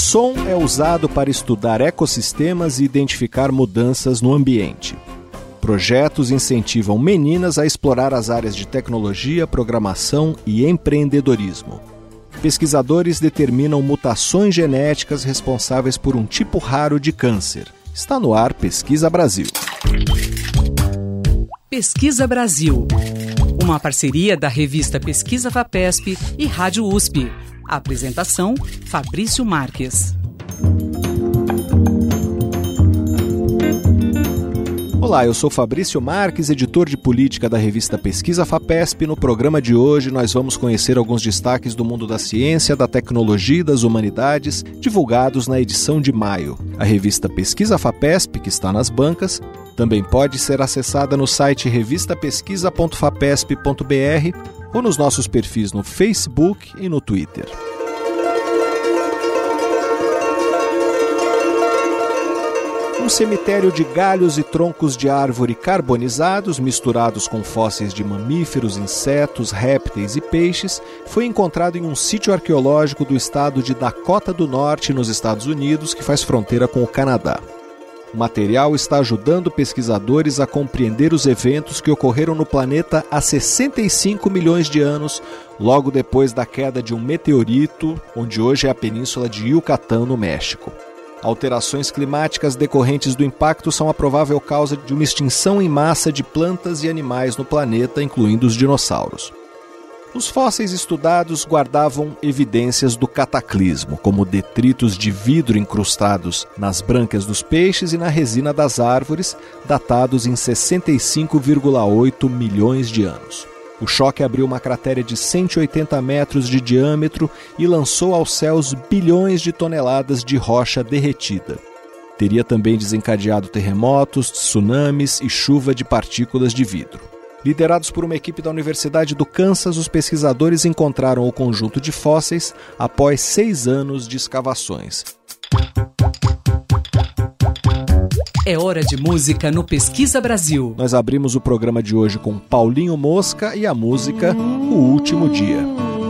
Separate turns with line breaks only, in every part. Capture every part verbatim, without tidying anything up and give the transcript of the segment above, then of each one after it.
som é usado para estudar ecossistemas e identificar mudanças no ambiente. Projetos incentivam meninas a explorar as áreas de tecnologia, programação e empreendedorismo. Pesquisadores determinam mutações genéticas responsáveis por um tipo raro de câncer. Está no ar Pesquisa Brasil.
Pesquisa Brasil, uma parceria da revista Pesquisa Fapesp e Rádio U S P. A apresentação, Fabrício Marques.
Olá, eu sou Fabrício Marques, editor de política da revista Pesquisa Fapesp. No programa de hoje nós vamos conhecer alguns destaques do mundo da ciência, da tecnologia e das humanidades, divulgados na edição de maio. A revista Pesquisa Fapesp, que está nas bancas, também pode ser acessada no site revista pesquisa ponto fapesp ponto b r ou nos nossos perfis no Facebook e no Twitter. Um cemitério de galhos e troncos de árvore carbonizados, misturados com fósseis de mamíferos, insetos, répteis e peixes, foi encontrado em um sítio arqueológico do estado de Dakota do Norte, nos Estados Unidos, que faz fronteira com o Canadá. O material está ajudando pesquisadores a compreender os eventos que ocorreram no planeta há sessenta e cinco milhões de anos, logo depois da queda de um meteorito, onde hoje é a península de Yucatán, no México. Alterações climáticas decorrentes do impacto são a provável causa de uma extinção em massa de plantas e animais no planeta, incluindo os dinossauros. Os fósseis estudados guardavam evidências do cataclismo, como detritos de vidro incrustados nas brânquias dos peixes e na resina das árvores, datados em sessenta e cinco vírgula oito milhões de anos. O choque abriu uma cratera de cento e oitenta metros de diâmetro e lançou aos céus bilhões de toneladas de rocha derretida. Teria também desencadeado terremotos, tsunamis e chuva de partículas de vidro. Liderados por uma equipe da Universidade do Kansas, os pesquisadores encontraram o conjunto de fósseis após seis anos de escavações.
É hora de música no Pesquisa Brasil.
Nós abrimos o programa de hoje com Paulinho Mosca e a música O Último Dia.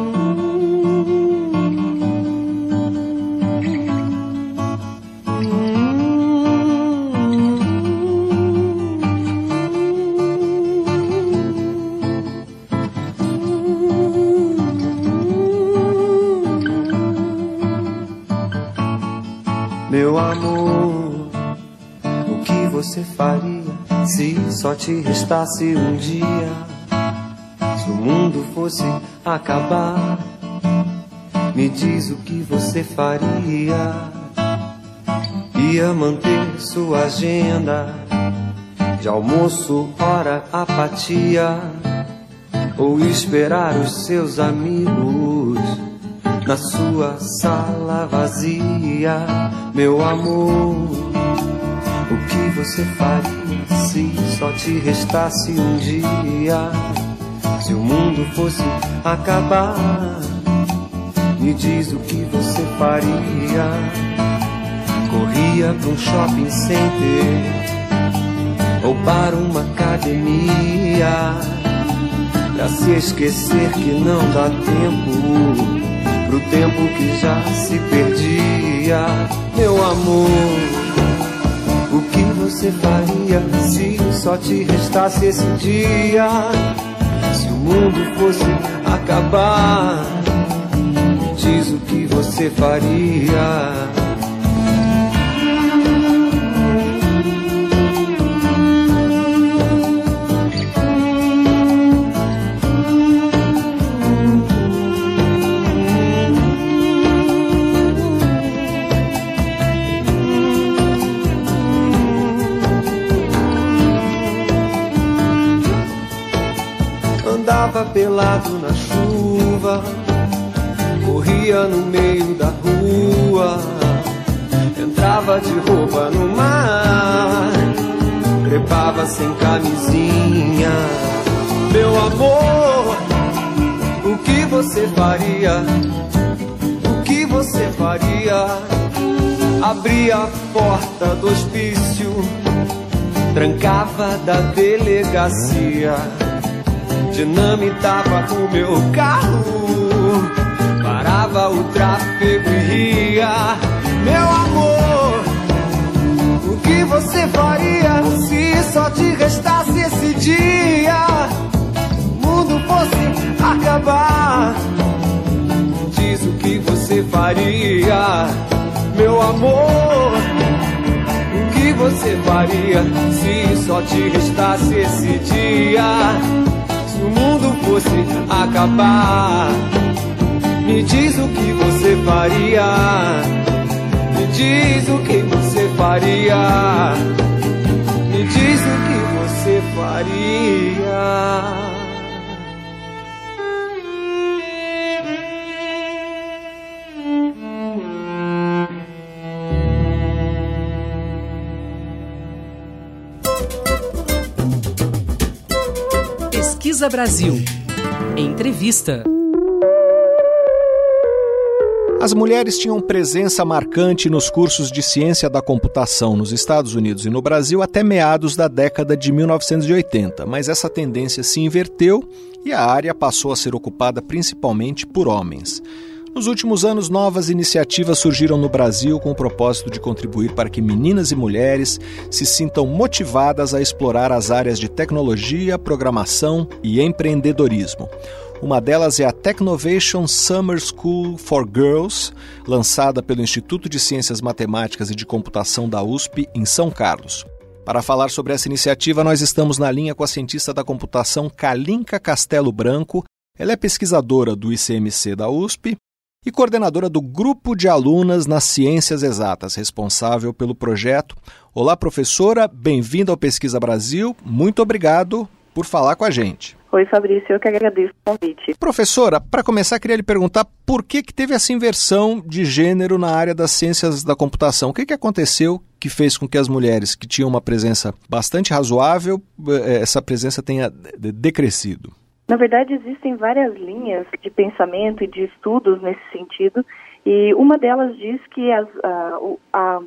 Meu amor, o que você faria se só te restasse um dia? Se o mundo fosse acabar, me diz o que você faria. Ia manter sua agenda de almoço, hora, apatia, ou esperar os seus amigos na sua sala vazia? Meu amor, o que você faria se só te restasse um dia? Se o mundo fosse acabar, me diz o que você faria. Corria pra um shopping center ou para uma academia, pra se esquecer que não dá tempo pro tempo que já se perdia. Meu amor, o que você faria se só te restasse esse dia? Se o mundo fosse acabar, me diz o que você faria. Andava pelado na chuva, corria no meio da rua, entrava de roupa no mar, trepava sem camisinha. Meu amor, o que você faria? O que você faria? Abria a porta do hospício, trancava da delegacia, dinamitava o meu carro, parava o tráfego e ria. você faria se só te restasse esse dia? O mundo fosse acabar. Diz o que você faria, meu amor. O que você faria se só te restasse esse dia? Se o mundo fosse acabar, me diz o que você faria. Me diz o que você faria. Me diz o que você faria.
Pesquisa Brasil. Entrevista.
As mulheres tinham presença marcante nos cursos de ciência da computação nos Estados Unidos e no Brasil até meados da década de mil novecentos e oitenta, mas essa tendência se inverteu e a área passou a ser ocupada principalmente por homens. Nos últimos anos, novas iniciativas surgiram no Brasil com o propósito de contribuir para que meninas e mulheres se sintam motivadas a explorar as áreas de tecnologia, programação e empreendedorismo. Uma delas é a Technovation Summer School for Girls, lançada pelo Instituto de Ciências Matemáticas e de Computação da U S P, em São Carlos. Para falar sobre essa iniciativa, nós estamos na linha com a cientista da computação Kalinka Castelo Branco. Ela é pesquisadora do I C M C da U S P e coordenadora do Grupo de Alunas nas Ciências Exatas, responsável pelo projeto. Olá, professora, bem-vinda ao Pesquisa Brasil. Muito obrigado por falar com a gente.
Oi, Fabrício, eu que agradeço o convite.
Professora, para começar, queria lhe perguntar por que, que teve essa inversão de gênero na área das ciências da computação. O que, que aconteceu que fez com que as mulheres que tinham uma presença bastante razoável, essa presença tenha decrescido?
Na verdade, existem várias linhas de pensamento e de estudos nesse sentido, e uma delas diz que as, a, a,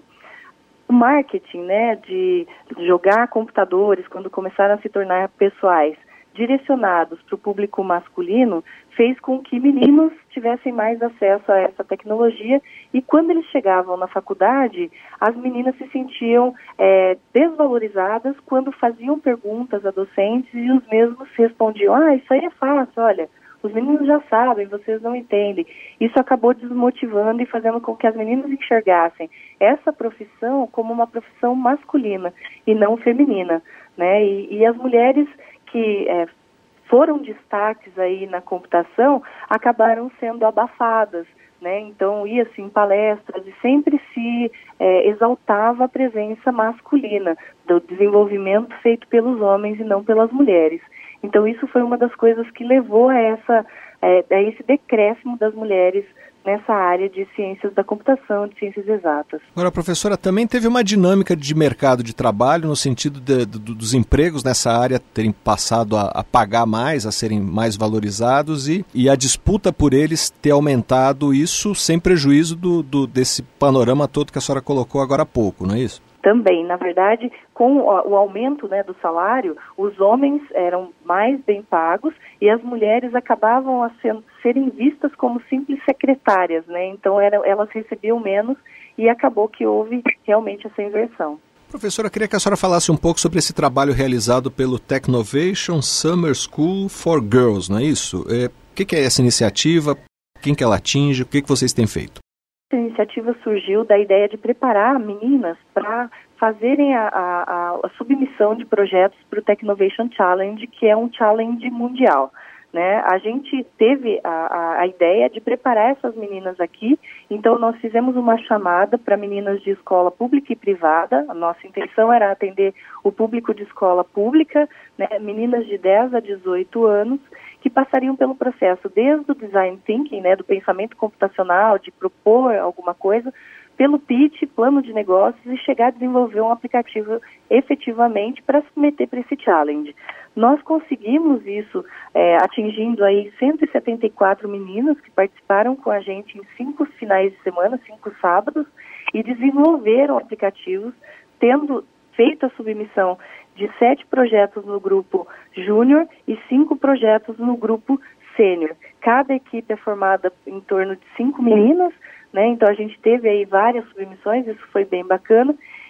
o marketing, né, de jogar computadores, quando começaram a se tornar pessoais, direcionados para o público masculino, fez com que meninos tivessem mais acesso a essa tecnologia, e quando eles chegavam na faculdade, as meninas se sentiam é, desvalorizadas quando faziam perguntas a docentes e os mesmos respondiam: ah, isso aí é fácil, olha, os meninos já sabem, vocês não entendem. Isso acabou desmotivando e fazendo com que as meninas enxergassem essa profissão como uma profissão masculina e não feminina, né? E, e as mulheres que é, foram destaques aí na computação acabaram sendo abafadas, né? Então ia-se em palestras e sempre se é, exaltava a presença masculina do desenvolvimento feito pelos homens e não pelas mulheres. Então isso foi uma das coisas que levou a, essa, é, a esse decréscimo das mulheres nessa área de ciências da computação, de ciências exatas.
Agora, professora, também teve uma dinâmica de mercado de trabalho no sentido de, de, dos empregos nessa área terem passado a, a pagar mais, a serem mais valorizados e, e a disputa por eles ter aumentado, isso sem prejuízo do, do, desse panorama todo que a senhora colocou agora há pouco, não é isso?
Também, na verdade, com o aumento, né, do salário, os homens eram mais bem pagos e as mulheres acabavam a ser, serem vistas como simples secretárias, né? Então era, elas recebiam menos e acabou que houve realmente essa inversão.
Professora, eu queria que a senhora falasse um pouco sobre esse trabalho realizado pelo Technovation Summer School for Girls, não é isso? É, o que, que é essa iniciativa? Quem que ela atinge? O que, que vocês têm feito?
Essa iniciativa surgiu da ideia de preparar meninas para fazerem a, a, a submissão de projetos para o Technovation Challenge, que é um challenge mundial, né? A gente teve a, a, a ideia de preparar essas meninas aqui, então nós fizemos uma chamada para meninas de escola pública e privada. A nossa intenção era atender o público de escola pública, né? Meninas de dez a dezoito anos, que passariam pelo processo desde o design thinking, né, do pensamento computacional, de propor alguma coisa, pelo pitch, plano de negócios e chegar a desenvolver um aplicativo efetivamente para submeter para esse challenge. Nós conseguimos isso é, atingindo aí cento e setenta e quatro meninas que participaram com a gente em cinco finais de semana, cinco sábados, e desenvolveram aplicativos, tendo feito a submissão de sete projetos no grupo júnior e cinco projetos no grupo sênior. Cada equipe é formada em torno de cinco meninas, né? Então a gente teve aí várias submissões, isso foi bem bacana.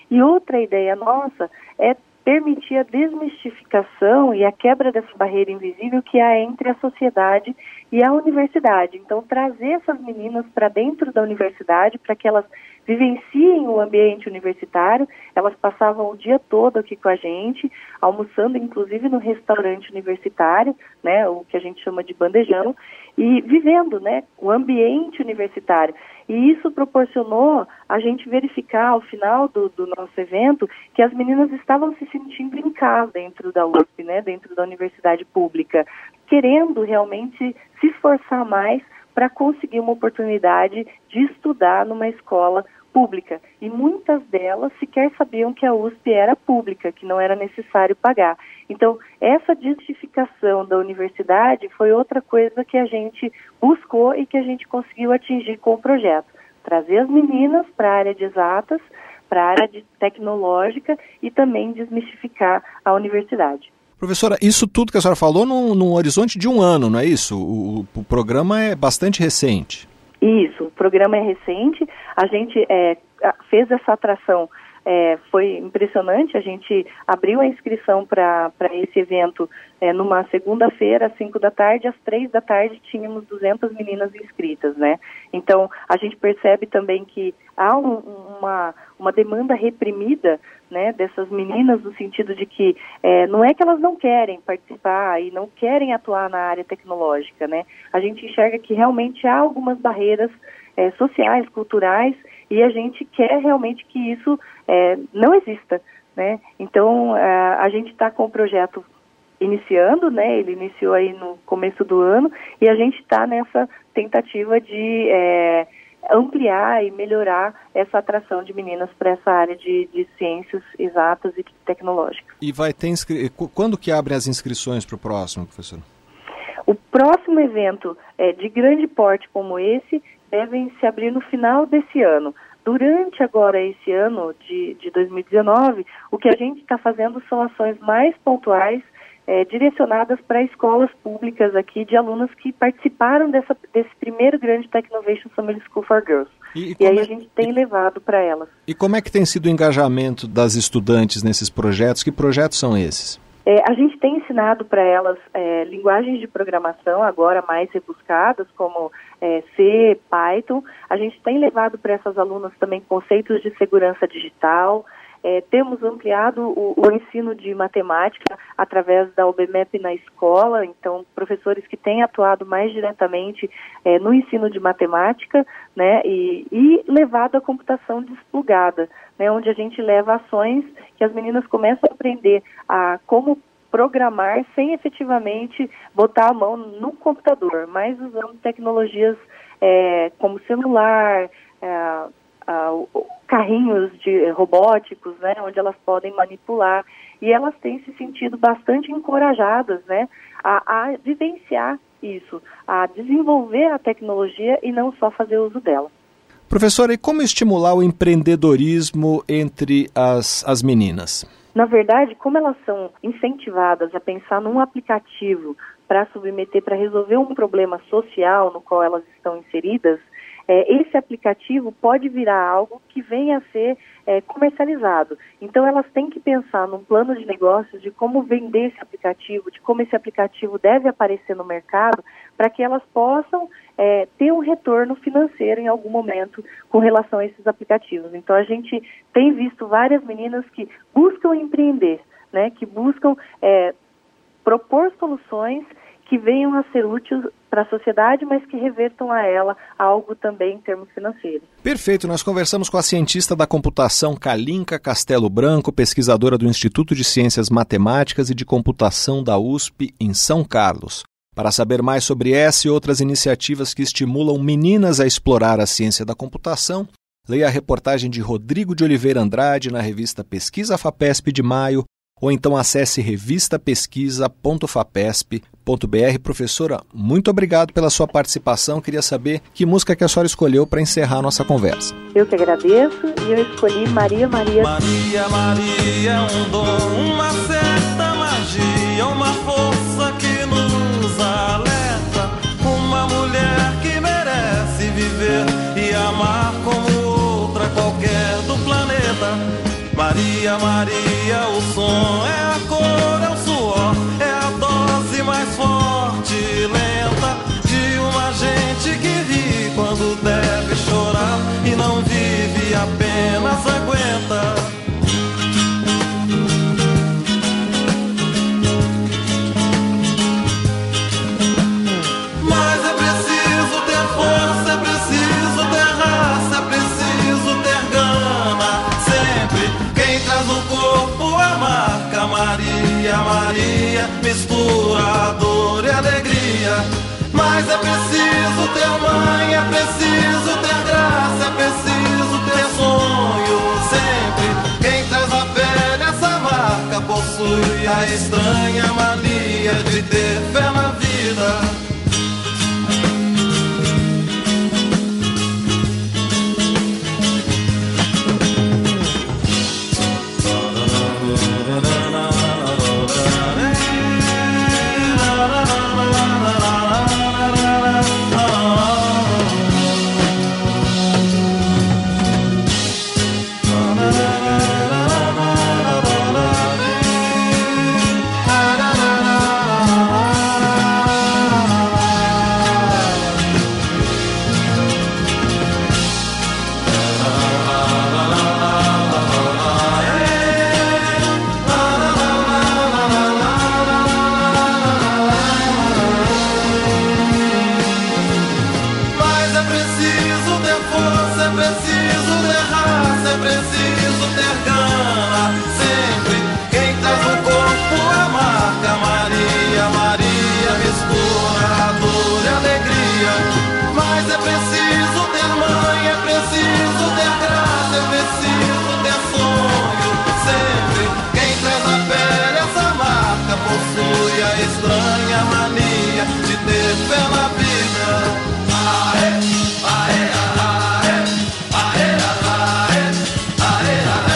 E outra ideia nossa é permitir a desmistificação e a quebra dessa barreira invisível que há entre a sociedade e a universidade. Então, trazer essas meninas para dentro da universidade para que elas vivenciem o ambiente universitário. Elas passavam o dia todo aqui com a gente, almoçando inclusive no restaurante universitário, né, o que a gente chama de bandejão, e vivendo, né, o ambiente universitário. E isso proporcionou a gente verificar ao final do, do nosso evento que as meninas estavam se sentindo em casa dentro da U S P, né, dentro da universidade pública, querendo realmente se esforçar mais para conseguir uma oportunidade de estudar numa escola pública. E muitas delas sequer sabiam que a U S P era pública, que não era necessário pagar. Então, essa justificação da universidade foi outra coisa que a gente buscou e que a gente conseguiu atingir com o projeto. Trazer as meninas para a área de exatas, para a área de tecnológica e também desmistificar a universidade.
Professora, isso tudo que a senhora falou num, num horizonte de um ano, não é isso? O, o programa é bastante recente.
Isso, o programa é recente. A gente é, fez essa atração, é, foi impressionante. A gente abriu a inscrição para esse evento é, numa segunda-feira, às cinco da tarde, às três da tarde tínhamos duzentas meninas inscritas, né? Então, a gente percebe também que há um, uma, uma demanda reprimida, né, dessas meninas, no sentido de que é, não é que elas não querem participar e não querem atuar na área tecnológica, né? A gente enxerga que realmente há algumas barreiras é, sociais, culturais, e a gente quer realmente que isso é, não exista, né? Então, a, a gente está com o projeto iniciando, né? Ele iniciou aí no começo do ano, e a gente está nessa tentativa de é, ampliar e melhorar essa atração de meninas para essa área de, de ciências exatas e tecnológicas.
E vai ter inscri... Quando que abrem as inscrições para o próximo, professor?
O próximo evento é, de grande porte como esse devem se abrir no final desse ano. Durante agora esse ano de, de dois mil e dezenove, o que a gente está fazendo são ações mais pontuais, É, direcionadas para escolas públicas aqui de alunos que participaram dessa, desse primeiro grande Technovation Summer School for Girls. E, e, e aí é, a gente tem e, levado para elas.
E como é que tem sido o engajamento das estudantes nesses projetos? Que projetos são esses?
É, a gente tem ensinado para elas é, linguagens de programação agora mais rebuscadas, como é, C, Python. A gente tem levado para essas alunas também conceitos de segurança digital. É, temos ampliado o, o ensino de matemática através da U B M E P na escola, então professores que têm atuado mais diretamente é, no ensino de matemática, né, e, e levado a computação desplugada, né, onde a gente leva ações que as meninas começam a aprender a como programar sem efetivamente botar a mão no computador, mas usando tecnologias é, como celular, é, Uh, carrinhos de robóticos, né, onde elas podem manipular, e elas têm se sentido bastante encorajadas, né, a, a vivenciar isso, a desenvolver a tecnologia e não só fazer uso dela.
Professora, e como estimular o empreendedorismo entre as, as meninas?
Na verdade, como elas são incentivadas a pensar num aplicativo para submeter, para resolver um problema social no qual elas estão inseridas, É, esse aplicativo pode virar algo que venha a ser é, comercializado. Então, elas têm que pensar num plano de negócios de como vender esse aplicativo, de como esse aplicativo deve aparecer no mercado, para que elas possam é, ter um retorno financeiro em algum momento com relação a esses aplicativos. Então, a gente tem visto várias meninas que buscam empreender, né, que buscam é, propor soluções que venham a ser úteis para a sociedade, mas que revertam a ela algo também em termos financeiros.
Perfeito, nós conversamos com a cientista da computação Kalinka Castelo Branco, pesquisadora do Instituto de Ciências Matemáticas e de Computação da U S P em São Carlos. Para saber mais sobre essa e outras iniciativas que estimulam meninas a explorar a ciência da computação, leia a reportagem de Rodrigo de Oliveira Andrade na revista Pesquisa FAPESP de maio, ou então acesse revista pesquisa ponto fapesp ponto br. Professora, muito obrigado pela sua participação. Queria saber que música que a senhora escolheu para encerrar a nossa conversa.
Eu que agradeço, e eu escolhi Maria, Maria.
Maria, Maria é um dom, uma certa magia, uma força que nos alerta, uma mulher que merece viver e amar como outra qualquer do planeta.
Maria, Maria, o som é a cor, é o suor, é a dose mais forte e lenta de uma gente que ri quando deve chorar e não vive, apenas aguenta. Mas é preciso ter força, é preciso ter raça, é preciso ter gana. Sempre quem traz no corpo a marca Maria, Maria, mistura a dor e a alegria. Mas é preciso ter mãe, é preciso ter graça, é preciso ter sonho. Sempre quem traz na pele essa marca possui a estranha mania de ter fé na vida. Estranha mania de ter fé na vida. Aê, aê, aê, aê, aê, aê,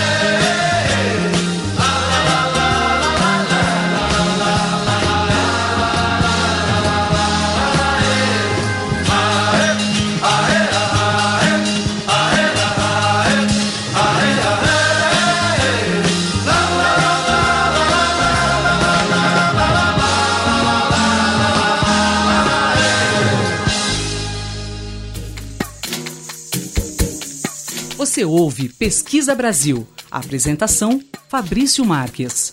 Você ouve Pesquisa Brasil. Apresentação, Fabrício Marques.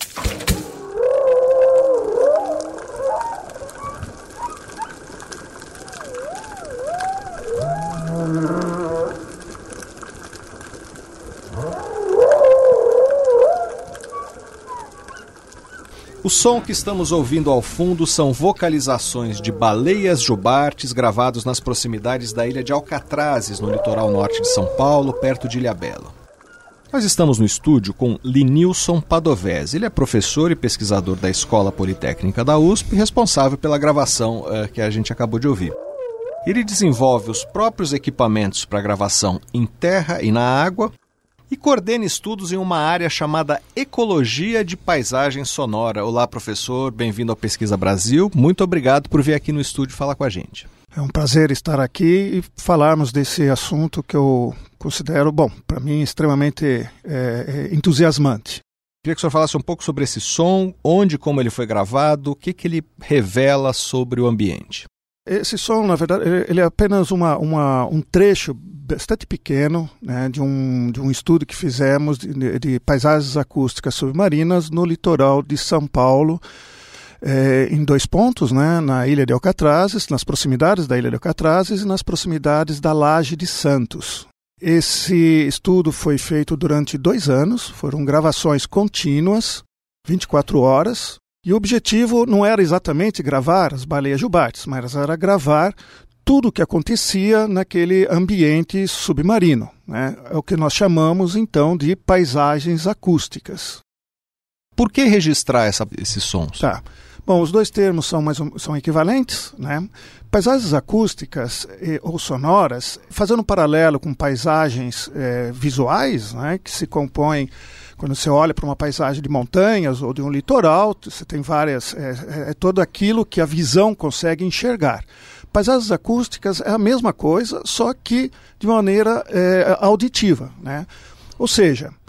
O som que estamos ouvindo ao fundo são vocalizações de baleias jubartes gravados nas proximidades da ilha de Alcatrazes, no litoral norte de São Paulo, perto de Ilhabela. Nós estamos no estúdio com Linilson Padovese. Ele é professor e pesquisador da Escola Politécnica da U S P, responsável pela gravação uh, que a gente acabou de ouvir. Ele desenvolve os próprios equipamentos para gravação em terra e na água, e coordena estudos em uma área chamada Ecologia de Paisagem Sonora. Olá, professor, bem-vindo ao Pesquisa Brasil. Muito obrigado por vir aqui no estúdio falar com a gente.
É um prazer estar aqui e falarmos desse assunto que eu considero, bom, para mim, extremamente é, entusiasmante.
Queria que o senhor falasse um pouco sobre esse som, onde e como ele foi gravado, o que, que ele revela sobre o ambiente.
Esse som, na verdade, ele é apenas uma, uma, um trecho bastante pequeno, né, de, um, de um estudo que fizemos de, de paisagens acústicas submarinas no litoral de São Paulo, é, em dois pontos, né, na ilha de Alcatrazes, nas proximidades da ilha de Alcatrazes e nas proximidades da Laje de Santos. Esse estudo foi feito durante dois anos, foram gravações contínuas, vinte e quatro horas, e o objetivo não era exatamente gravar as baleias jubartes, mas era gravar tudo o que acontecia naquele ambiente submarino, né? É o que nós chamamos, então, de paisagens acústicas.
Por que registrar essa, esses sons?
Tá. Bom, os dois termos são, mais, são equivalentes, né? Paisagens acústicas e, ou sonoras, fazendo um paralelo com paisagens é, visuais, né, que se compõem, quando você olha para uma paisagem de montanhas ou de um litoral, você tem várias, é, é todo aquilo que a visão consegue enxergar. Paisagens acústicas é a mesma coisa, só que de maneira é, auditiva, né? Ou seja,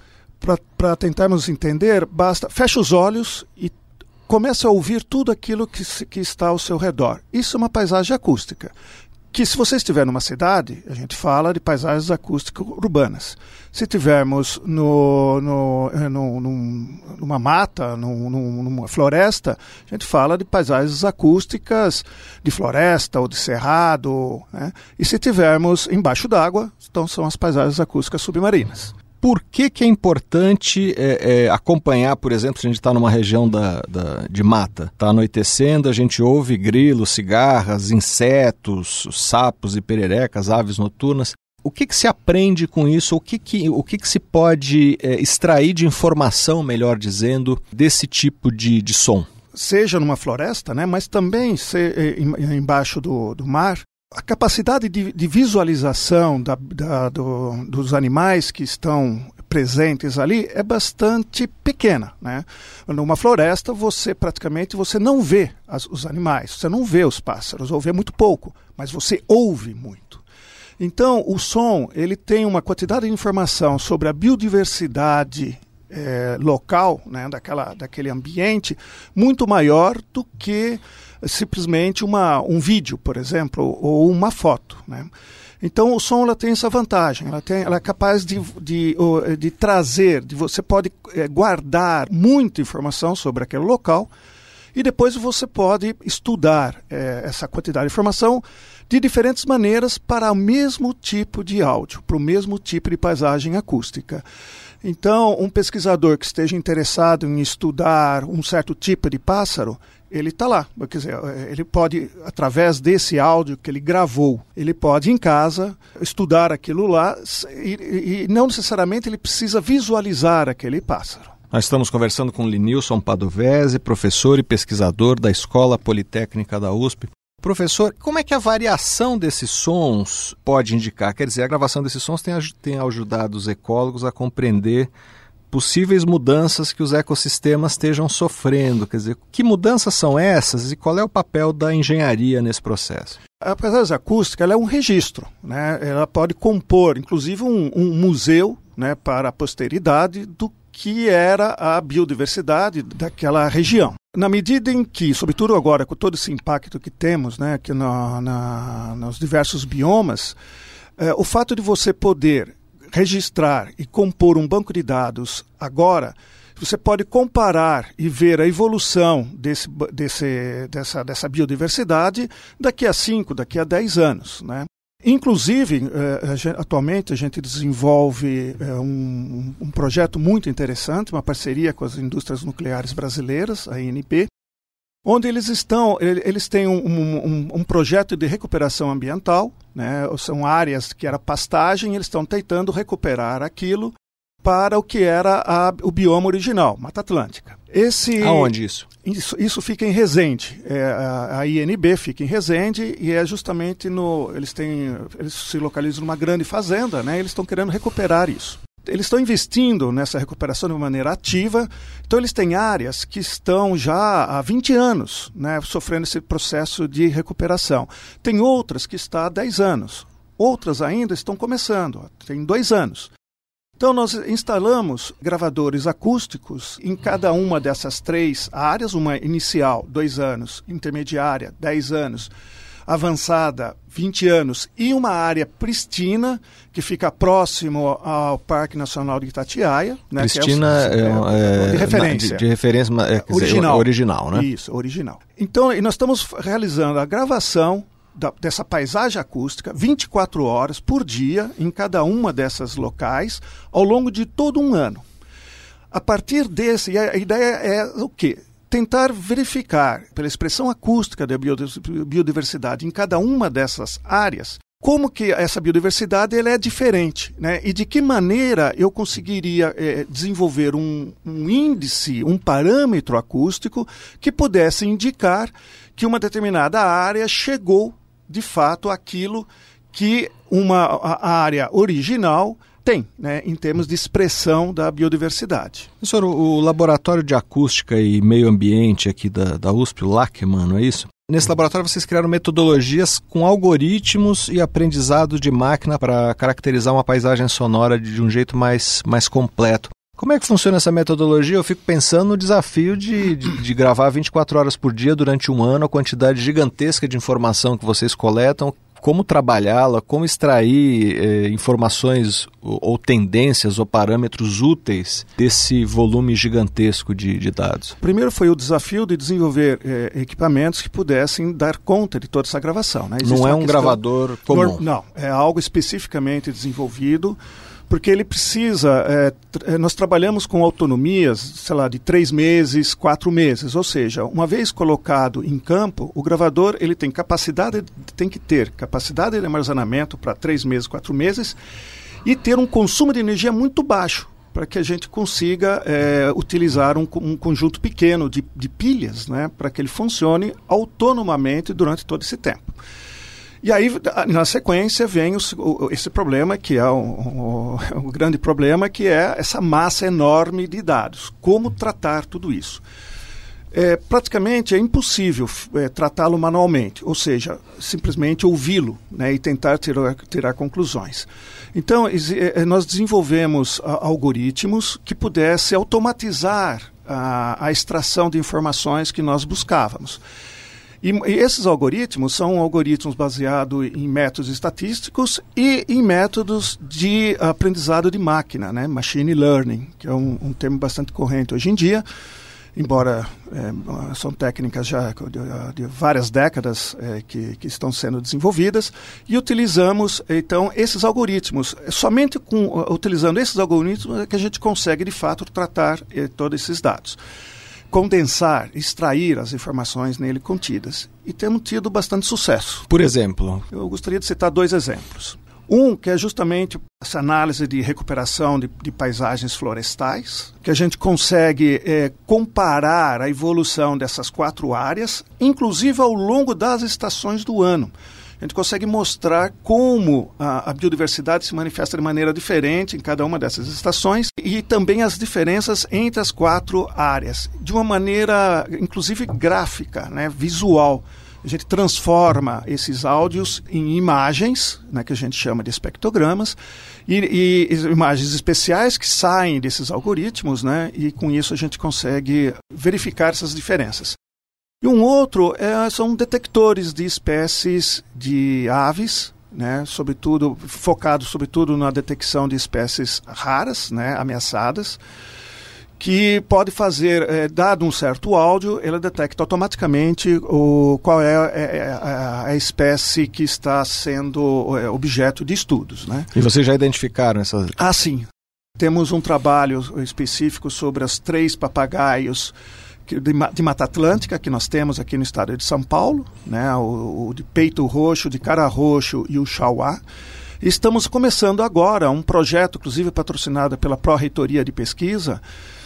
para tentarmos entender, basta, fecha os olhos e comece a ouvir tudo aquilo que, que está ao seu redor. Isso é uma paisagem acústica. Que se você estiver numa cidade, a gente fala de paisagens acústicas urbanas. Se estivermos no, no, no, num, numa mata, num, numa floresta, a gente fala de paisagens acústicas de floresta ou de cerrado. Né? E se estivermos embaixo d'água, então são as paisagens acústicas submarinas.
Por que, que é importante é, é, acompanhar, por exemplo, se a gente está numa região da, da, de mata, está anoitecendo, a gente ouve grilos, cigarras, insetos, sapos e pererecas, aves noturnas. O que, que se aprende com isso? O que, que, o que, que se pode é, extrair de informação, melhor dizendo, desse tipo de, de som?
Seja numa floresta, né, mas também se, embaixo do, do mar, a capacidade de, de visualização da, da, do, dos animais que estão presentes ali é bastante pequena, né? Numa floresta, você praticamente você não vê as, os animais, você não vê os pássaros, ou vê muito pouco, mas você ouve muito. Então, o som ele tem uma quantidade de informação sobre a biodiversidade é, local, né, daquela, daquele ambiente, muito maior do que simplesmente uma, um vídeo, por exemplo, ou uma foto, né? Então o som ela tem essa vantagem, ela, tem, ela é capaz de, de, de trazer, de, você pode é, guardar muita informação sobre aquele local e depois você pode estudar é, essa quantidade de informação de diferentes maneiras para o mesmo tipo de áudio, para o mesmo tipo de paisagem acústica. Então, um pesquisador que esteja interessado em estudar um certo tipo de pássaro, ele está lá, quer dizer, ele pode, através desse áudio que ele gravou, ele pode em casa estudar aquilo lá e, e não necessariamente ele precisa visualizar aquele pássaro.
Nós estamos conversando com Linilson Padovese, professor e pesquisador da Escola Politécnica da U S P. Professor, como é que a variação desses sons pode indicar? Quer dizer, a gravação desses sons tem, tem ajudado os ecólogos a compreender possíveis mudanças que os ecossistemas estejam sofrendo. Quer dizer, que mudanças são essas e qual é o papel da engenharia nesse processo?
A paisagem acústica ela é um registro, né? Ela pode compor, inclusive, um, um museu, né, para a posteridade do que era a biodiversidade daquela região. Na medida em que, sobretudo agora, com todo esse impacto que temos, né, aqui na, na, nos diversos biomas, é, o fato de você poder registrar e compor um banco de dados agora, você pode comparar e ver a evolução desse, desse, dessa, dessa biodiversidade daqui a cinco, daqui a dez anos, né? Inclusive, eh, atualmente a gente desenvolve eh, um, um projeto muito interessante, uma parceria com as indústrias nucleares brasileiras, a I N P, onde eles estão, eles têm um, um, um projeto de recuperação ambiental, né? São áreas que era pastagem, eles estão tentando recuperar aquilo para o que era a, o bioma original, Mata Atlântica. Esse,
Aonde isso?
Isso, isso fica em Resende. É, a, a I N B fica em Resende e é justamente no. Eles têm. Eles se localizam numa grande fazenda, né? Eles estão querendo recuperar isso. Eles estão investindo nessa recuperação de uma maneira ativa, então eles têm áreas que estão já há vinte anos, né, sofrendo esse processo de recuperação. Tem outras que estão há dez anos, outras ainda estão começando, tem dois anos. Então nós instalamos gravadores acústicos em cada uma dessas três áreas, uma inicial, dois anos, intermediária, dez anos, avançada, vinte anos, e uma área pristina, que fica próximo ao Parque Nacional de Itatiaia. Né,
pristina
que é, o, é,
é,
de referência.
De, de referência é, quer
original.
Dizer, original, né?
Isso, original. Então, nós estamos realizando a gravação da, dessa paisagem acústica vinte e quatro horas por dia em cada uma dessas locais ao longo de todo um ano. A partir desse, a ideia é o quê? Tentar verificar, pela expressão acústica da biodiversidade em cada uma dessas áreas, como que essa biodiversidade ela é diferente, né? E de que maneira eu conseguiria é, desenvolver um, um índice, um parâmetro acústico que pudesse indicar que uma determinada área chegou, de fato, àquilo que uma a área original tem, né, em termos de expressão da biodiversidade.
Professor, o Laboratório de Acústica e Meio Ambiente aqui da, da U S P, o LACMAN, não é isso? Nesse laboratório vocês criaram metodologias com algoritmos e aprendizado de máquina para caracterizar uma paisagem sonora de, de um jeito mais, mais completo. Como é que funciona essa metodologia? Eu fico pensando no desafio de, de, de gravar vinte e quatro horas por dia durante um ano, a quantidade gigantesca de informação que vocês coletam, como trabalhá-la, como extrair eh, informações ou, ou tendências ou parâmetros úteis desse volume gigantesco de, de dados.
Primeiro foi o desafio de desenvolver eh, equipamentos que pudessem dar conta de toda essa gravação. Né?
Não é um gravador comum.
Não, é algo especificamente desenvolvido, porque ele precisa, é, nós trabalhamos com autonomias, sei lá, de três meses, quatro meses, ou seja, uma vez colocado em campo, o gravador ele tem capacidade, tem que ter capacidade de armazenamento para três meses, quatro meses, e ter um consumo de energia muito baixo, para que a gente consiga é, utilizar um, um conjunto pequeno de, de pilhas, né, para que ele funcione autonomamente durante todo esse tempo. E aí, na sequência, vem o, o, esse problema, que é o, o, o grande problema, que é essa massa enorme de dados. Como tratar tudo isso? É, praticamente é impossível é, tratá-lo manualmente, ou seja, simplesmente ouvi-lo, né, e tentar tirar, tirar conclusões. Então, é, nós desenvolvemos a, algoritmos que pudessem automatizar a, a extração de informações que nós buscávamos. E, e esses algoritmos são algoritmos baseados em métodos estatísticos e em métodos de aprendizado de máquina, né? Machine learning, que é um, um termo bastante corrente hoje em dia, embora é, são técnicas já de, de várias décadas é, que, que estão sendo desenvolvidas, e utilizamos, então, esses algoritmos. Somente com, utilizando esses algoritmos é que a gente consegue, de fato, tratar é, todos esses dados. Condensar, extrair as informações nele contidas. E temos tido bastante sucesso.
Por exemplo?
Eu gostaria de citar dois exemplos. Um, que é justamente essa análise de recuperação de, de paisagens florestais, que a gente consegue é, comparar a evolução dessas quatro áreas, inclusive ao longo das estações do ano. A gente consegue mostrar como a, a biodiversidade se manifesta de maneira diferente em cada uma dessas estações e também as diferenças entre as quatro áreas, de uma maneira, inclusive, gráfica, né, visual. A gente transforma esses áudios em imagens, né, que a gente chama de espectrogramas, e, e imagens especiais que saem desses algoritmos, né, e com isso a gente consegue verificar essas diferenças. E um outro é, são detectores de espécies de aves, né, sobretudo, focado sobretudo na detecção de espécies raras, né, ameaçadas, que pode fazer, é, dado um certo áudio, ela detecta automaticamente o, qual é, é a, a espécie que está sendo é, objeto de estudos. Né?
E vocês já identificaram essas?
Ah, sim. Temos um trabalho específico sobre os três papagaios de Mata Atlântica, que nós temos aqui no estado de São Paulo, né, o, o de peito roxo, de cara roxo e o chauá. Estamos começando agora um projeto, inclusive patrocinado pela Pró-Reitoria de Pesquisa,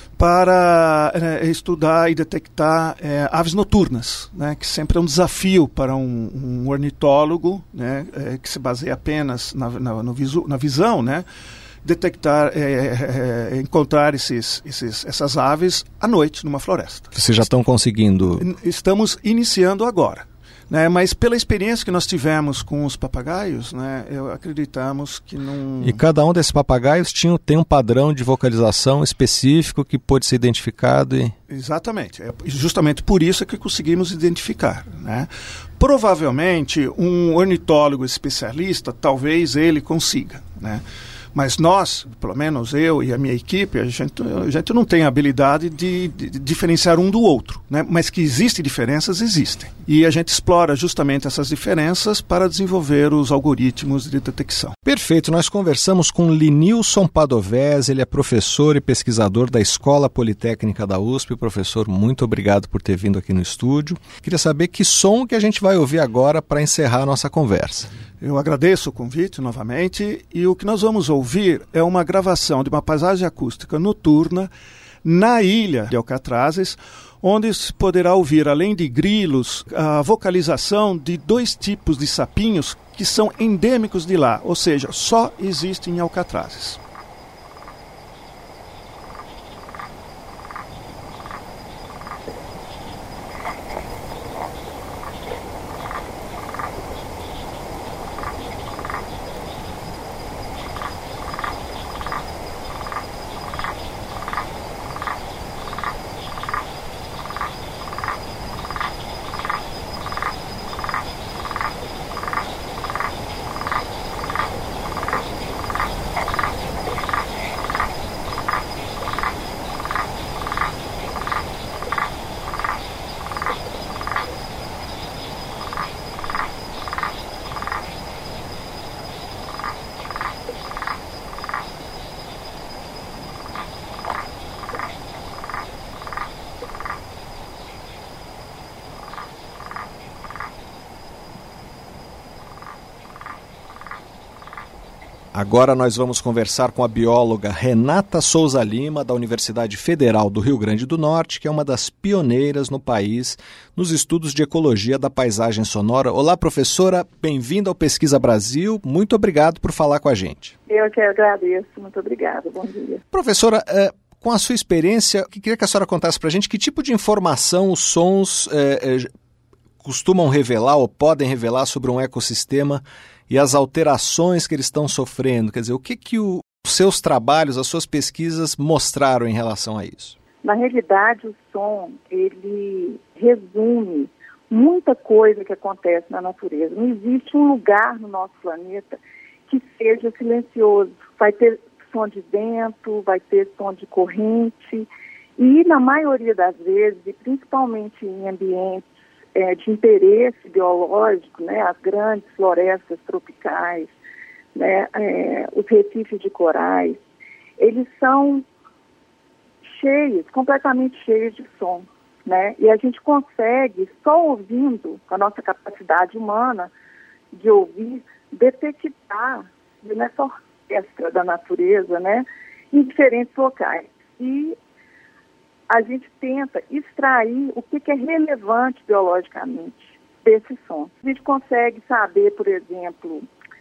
para é, estudar e detectar é, aves noturnas, né, que sempre é um desafio para um, um ornitólogo, né, é, que se baseia apenas na, na, no visu, na visão, né, detectar, é, é, encontrar esses, esses, essas aves à noite numa floresta.
Vocês já estão conseguindo?
Estamos iniciando agora. Né, mas pela experiência que nós tivemos com os papagaios, né, eu acreditamos que não...
E cada um desses papagaios tinha, tem um padrão de vocalização específico que pode ser identificado e...
Exatamente. É justamente por isso é que conseguimos identificar. Né? Provavelmente, um ornitólogo especialista, talvez ele consiga, né? Mas nós, pelo menos eu e a minha equipe, a gente, a gente não tem a habilidade de, de, de diferenciar um do outro, né? Mas que existem diferenças, existem. E a gente explora justamente essas diferenças para desenvolver os algoritmos de detecção.
Perfeito. Nós conversamos com Linilson Padovese, ele é professor e pesquisador da Escola Politécnica da U S P. Professor, muito obrigado por ter vindo aqui no estúdio. Queria saber que som que a gente vai ouvir agora para encerrar a nossa conversa.
Eu agradeço o convite novamente e o que nós vamos ouvir é uma gravação de uma paisagem acústica noturna na ilha de Alcatrazes, onde se poderá ouvir, além de grilos, a vocalização de dois tipos de sapinhos que são endêmicos de lá, ou seja, só existem em Alcatrazes.
Agora nós vamos conversar com a bióloga Renata Souza Lima, da Universidade Federal do Rio Grande do Norte, que é uma das pioneiras no país nos estudos de ecologia da paisagem sonora. Olá, professora, bem-vinda ao Pesquisa Brasil. Muito obrigado por falar com a gente.
Eu que agradeço. Muito obrigada. Bom dia.
Professora, é, com a sua experiência, eu queria que a senhora contasse para a gente que tipo de informação os sons é, é, costumam revelar ou podem revelar sobre um ecossistema e as alterações que eles estão sofrendo. Quer dizer, o que, que o, os seus trabalhos, as suas pesquisas mostraram em relação a isso?
Na realidade, o som, ele resume muita coisa que acontece na natureza. Não existe um lugar no nosso planeta que seja silencioso. Vai ter som de vento, vai ter som de corrente. E, na maioria das vezes, e principalmente em ambientes É, de interesse biológico, né, as grandes florestas tropicais, né, é, os recifes de corais, eles são cheios, completamente cheios de som, né, e a gente consegue, só ouvindo, com a nossa capacidade humana de ouvir, detectar nessa orquestra da natureza, né, em diferentes locais. E a gente tenta extrair o que, que é relevante biologicamente desse som. A gente consegue saber, por exemplo,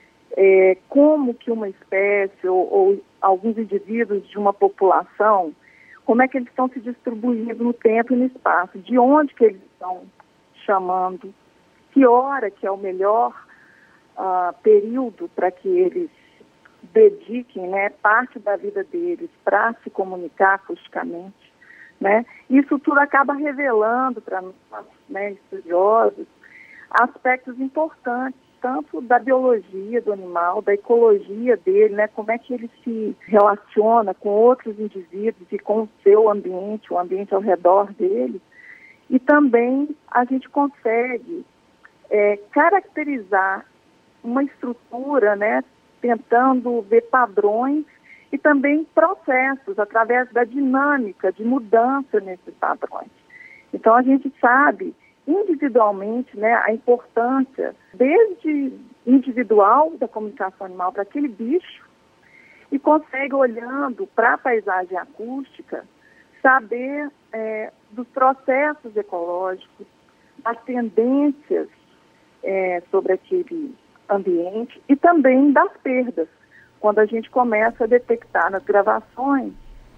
é, como que uma espécie ou, ou alguns indivíduos de uma população, como é que eles estão se distribuindo no tempo e no espaço, de onde que eles estão chamando, que hora que é o melhor uh, período para que eles dediquem, né, parte da vida deles para se comunicar acusticamente. Né? Isso tudo acaba revelando para nós, né, estudiosos, aspectos importantes, tanto da biologia do animal, da ecologia dele, né, como é que ele se relaciona com outros indivíduos e com o seu ambiente, o ambiente ao redor dele. E também a gente consegue é, caracterizar uma estrutura, né, tentando ver padrões e também processos, através da dinâmica de mudança nesses padrões. Então, a gente sabe individualmente, né, a importância, desde individual da comunicação animal para aquele bicho, e consegue, olhando para a paisagem acústica, saber é, dos processos ecológicos, das tendências é, sobre aquele ambiente e também das perdas, quando a gente começa a detectar nas gravações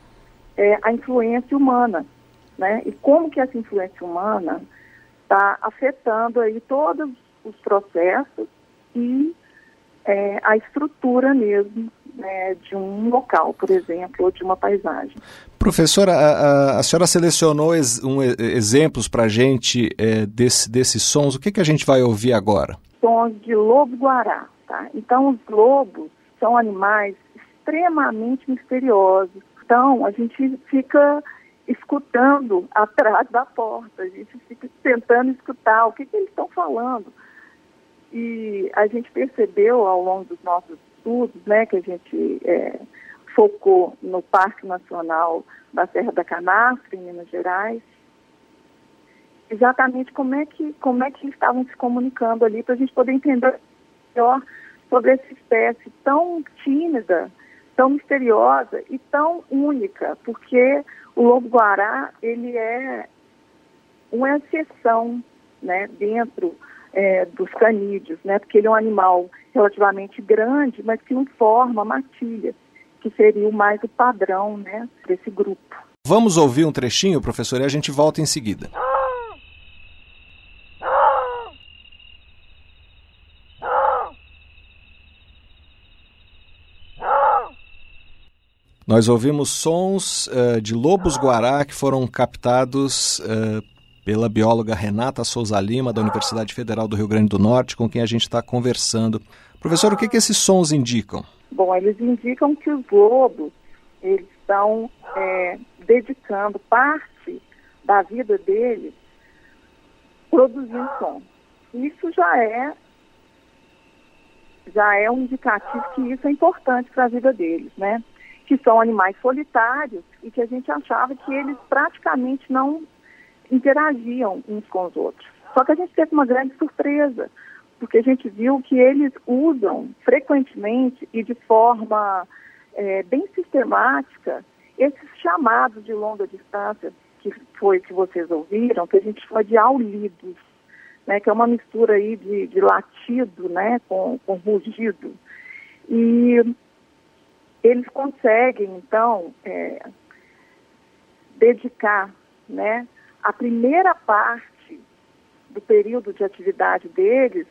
é, a influência humana, né? E como que essa influência humana está afetando aí todos os processos e é, a estrutura mesmo, né, de um local, por exemplo, ou de uma paisagem.
Professora, a, a, a senhora selecionou ex, um, exemplos para a gente é, desse, desses sons. O que, que a gente vai ouvir agora?
Sons de lobo-guará, tá? Então, os lobos são animais extremamente misteriosos. Então, a gente fica escutando atrás da porta, a gente fica tentando escutar o que, que eles estão falando. E a gente percebeu ao longo dos nossos estudos, né, que a gente é, focou no Parque Nacional da Serra da Canastra, em Minas Gerais, exatamente como é que, como é que eles estavam se comunicando ali, para a gente poder entender melhor sobre essa espécie tão tímida, tão misteriosa e tão única, porque o lobo-guará, ele é uma exceção, né, dentro é, dos canídeos, né, porque ele é um animal relativamente grande, mas que não forma matilha, que seria o mais o padrão, né, desse grupo.
Vamos ouvir um trechinho, professor, e a gente volta em seguida. Nós ouvimos sons uh, de lobos-guará que foram captados uh, pela bióloga Renata Souza Lima, da Universidade Federal do Rio Grande do Norte, com quem a gente está conversando. Professor, o que, que esses sons indicam?
Bom, eles indicam que os lobos, eles estão é, dedicando parte da vida deles produzindo som. Isso já é, já é um indicativo que isso é importante para a vida deles, né? Que são animais solitários e que a gente achava que eles praticamente não interagiam uns com os outros. Só que a gente teve uma grande surpresa, porque a gente viu que eles usam frequentemente e de forma é, bem sistemática esses chamados de longa distância, que foi que vocês ouviram, que a gente chama de aulidos, né, que é uma mistura aí de, de latido, né, com, com rugido. E eles conseguem, então, é, dedicar, né, a primeira parte do período de atividade deles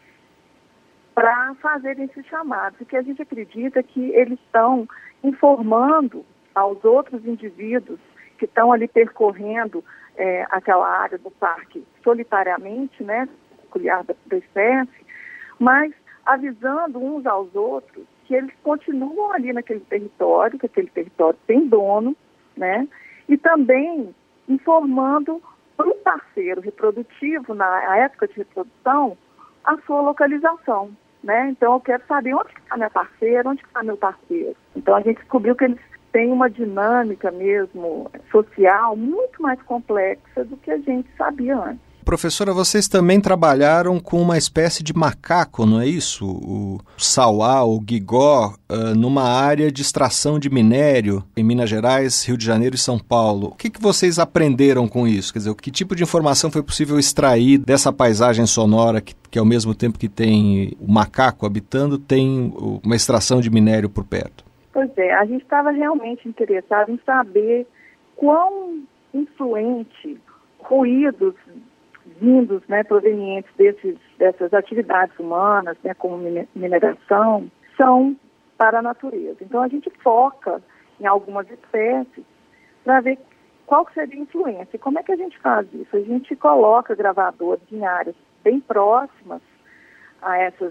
para fazerem esses chamados, e que a gente acredita que eles estão informando aos outros indivíduos que estão ali percorrendo é, aquela área do parque solitariamente, né, peculiar da, da espécie, mas avisando uns aos outros que eles continuam ali naquele território, que aquele território tem dono, né, e também informando para o parceiro reprodutivo, na época de reprodução, a sua localização, né? Então, eu quero saber onde está minha parceira, onde está meu parceiro. Então, a gente descobriu que eles têm uma dinâmica mesmo social muito mais complexa do que a gente sabia antes.
Professora, vocês também trabalharam com uma espécie de macaco, não é isso? O sauá, o guigó, uh, numa área de extração de minério em Minas Gerais, Rio de Janeiro e São Paulo. O que, que vocês aprenderam com isso? Quer dizer, que tipo de informação foi possível extrair dessa paisagem sonora que, que ao mesmo tempo que tem o macaco habitando, tem uma extração de minério por perto?
Pois é, a gente estava realmente interessado em saber quão influente ruídos vindos, né, provenientes desses, dessas atividades humanas, né, como mineração, são para a natureza. Então, a gente foca em algumas espécies para ver qual seria a influência. E como é que a gente faz isso? A gente coloca gravadores em áreas bem próximas a essas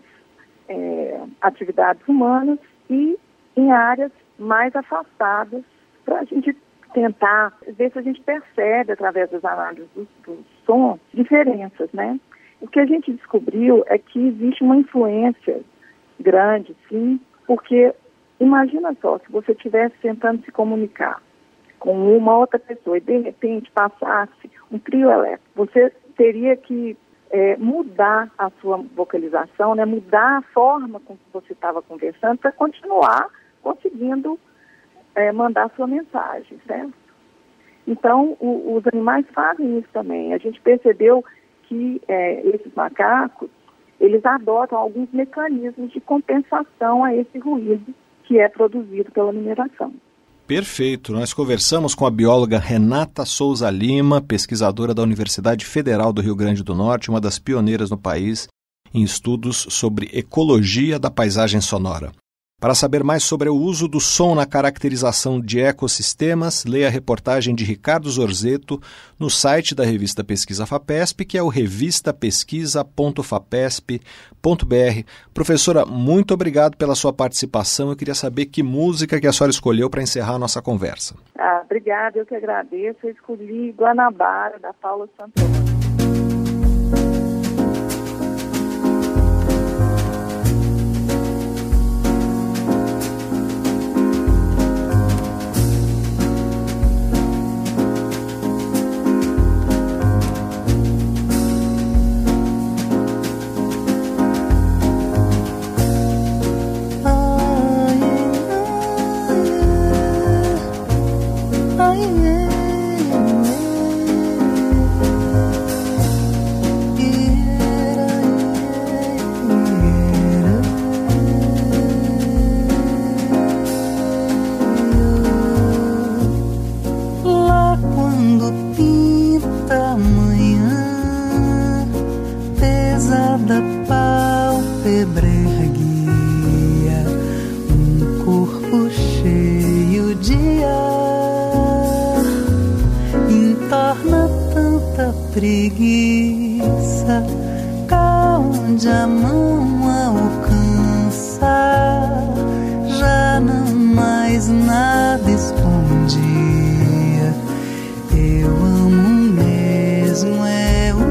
é, atividades humanas e em áreas mais afastadas para a gente tentar ver se a gente percebe, através das análises do, do som, diferenças, né? O que a gente descobriu é que existe uma influência grande, sim, porque imagina só, se você estivesse tentando se comunicar com uma outra pessoa e de repente passasse um trio elétrico, você teria que é, mudar a sua vocalização, né? Mudar a forma com que você estava conversando para continuar conseguindo É, mandar sua mensagem, certo? Então, o, os animais fazem isso também. A gente percebeu que é, esses macacos, eles adotam alguns mecanismos de compensação a esse ruído que é produzido pela mineração.
Perfeito. Nós conversamos com a bióloga Renata Souza Lima, pesquisadora da Universidade Federal do Rio Grande do Norte, uma das pioneiras no país em estudos sobre ecologia da paisagem sonora. Para saber mais sobre o uso do som na caracterização de ecossistemas, leia a reportagem de Ricardo Zorzetto no site da revista Pesquisa FAPESP, que é o revista pesquisa ponto fapesp ponto b r. Professora, muito obrigado pela sua participação. Eu queria saber que música que a senhora escolheu para encerrar a nossa conversa.
Ah, obrigada, eu que agradeço. Eu escolhi Guanabara, da Paula Santana.
Preguiça, cá onde a mão alcança, já não mais nada escondia. Eu amo mesmo é o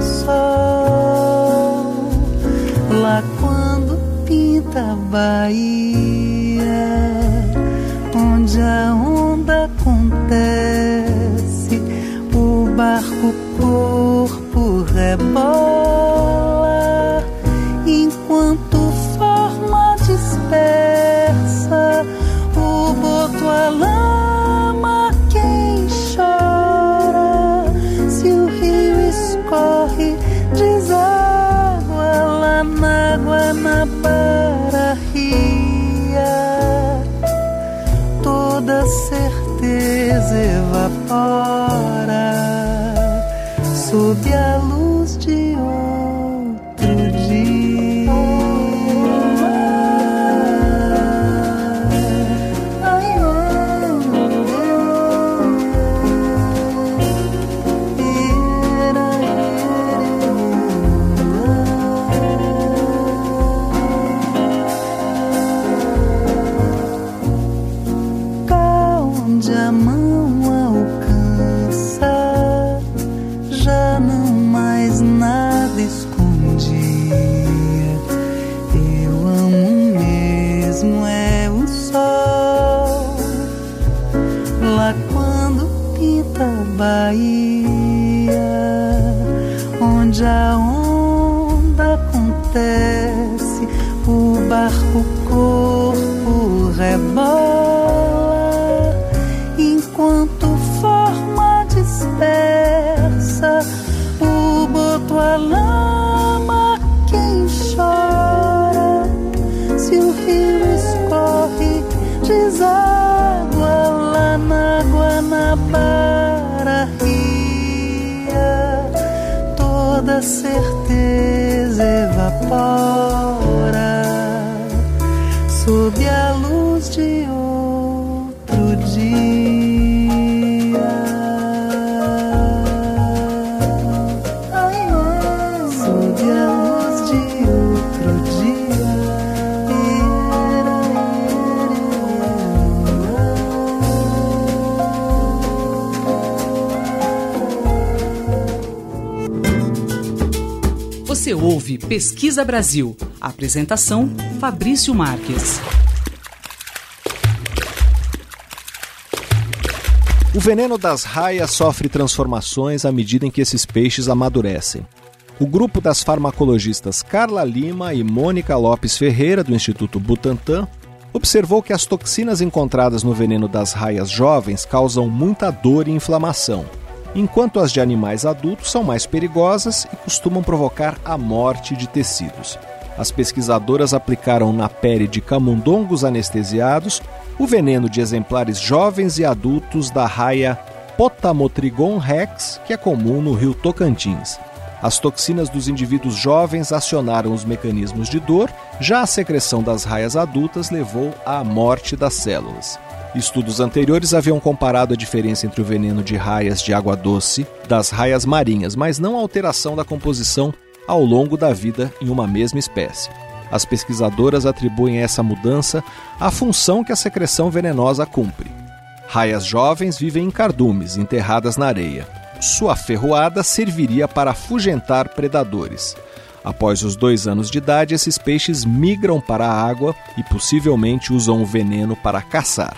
sol, lá quando pinta a Bahia, onde a onda acontece, o barco corpo rebola enquanto Guanabara ria, toda certeza evapora sob a luz de outro dia. Ai, cá onde a mão alcança, já não mais nada escondia. Eu amo mesmo é o sol, lá quando pinta a Bahia, onde a onda acontece, o barco corpo rebola, enquanto forma dispersa o boto a lama. Quem chora se o rio escorre, deságua lá na Guanabara ria, toda certeza evapora sob a luz de outro dia. Ai, ai, sob a luz de outro dia.
Você ouve Pesquisa Brasil. Apresentação, Fabrício Marques.
O veneno das raias sofre transformações à medida em que esses peixes amadurecem. O grupo das farmacologistas Carla Lima e Mônica Lopes Ferreira, do Instituto Butantan, observou que as toxinas encontradas no veneno das raias jovens causam muita dor e inflamação, enquanto as de animais adultos são mais perigosas e costumam provocar a morte de tecidos. As pesquisadoras aplicaram na pele de camundongos anestesiados o veneno de exemplares jovens e adultos da raia Potamotrigon rex, que é comum no rio Tocantins. As toxinas dos indivíduos jovens acionaram os mecanismos de dor, já a secreção das raias adultas levou à morte das células. Estudos anteriores haviam comparado a diferença entre o veneno de raias de água doce das raias marinhas, mas não a alteração da composição ao longo da vida em uma mesma espécie. As pesquisadoras atribuem essa mudança à função que a secreção venenosa cumpre. Raias jovens vivem em cardumes, enterradas na areia. Sua ferroada serviria para afugentar predadores. Após os dois anos de idade, esses peixes migram para a água e possivelmente usam o veneno para caçar.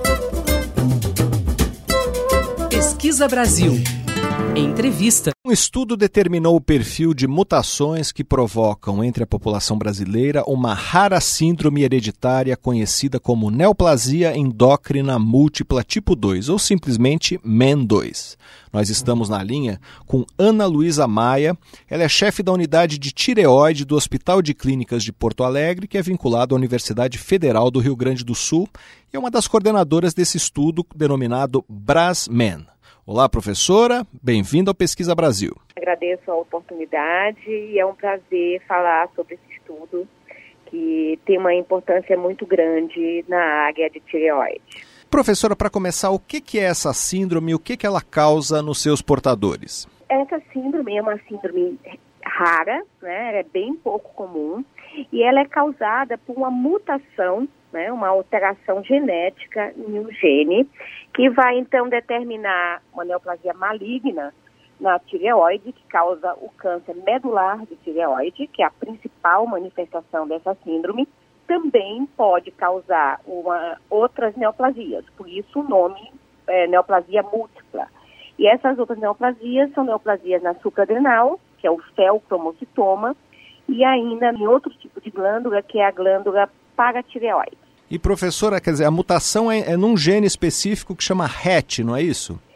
Pesquisa Brasil. Entrevista.
Um estudo determinou o perfil de mutações que provocam entre a população brasileira uma rara síndrome hereditária conhecida como neoplasia endócrina múltipla tipo dois, ou simplesmente M E N dois. Nós estamos na linha com Ana Luísa Maia. Ela é chefe da unidade de tireoide do Hospital de Clínicas de Porto Alegre, que é vinculado à Universidade Federal do Rio Grande do Sul, e é uma das coordenadoras desse estudo denominado BRASMEN. Olá, professora, bem-vinda ao Pesquisa Brasil.
Agradeço a oportunidade e é um prazer falar sobre esse estudo que tem uma importância muito grande na área de tireoide.
Professora, para começar, o que é essa síndrome e o que ela causa nos seus portadores?
Essa síndrome é uma síndrome rara, né? Ela é bem pouco comum e ela é causada por uma mutação, né? Uma alteração genética em um gene que vai então determinar uma neoplasia maligna na tireoide, que causa o câncer medular de tireoide, que é a principal manifestação dessa síndrome. Também pode causar uma, outras neoplasias, por isso o nome é neoplasia múltipla. E essas outras neoplasias são neoplasias na supraadrenal, que é o feocromocitoma, e ainda em outro tipo de glândula, que é a glândula paratireoide.
E professora, quer dizer, a mutação é, é num gene específico que chama R E T, não é isso?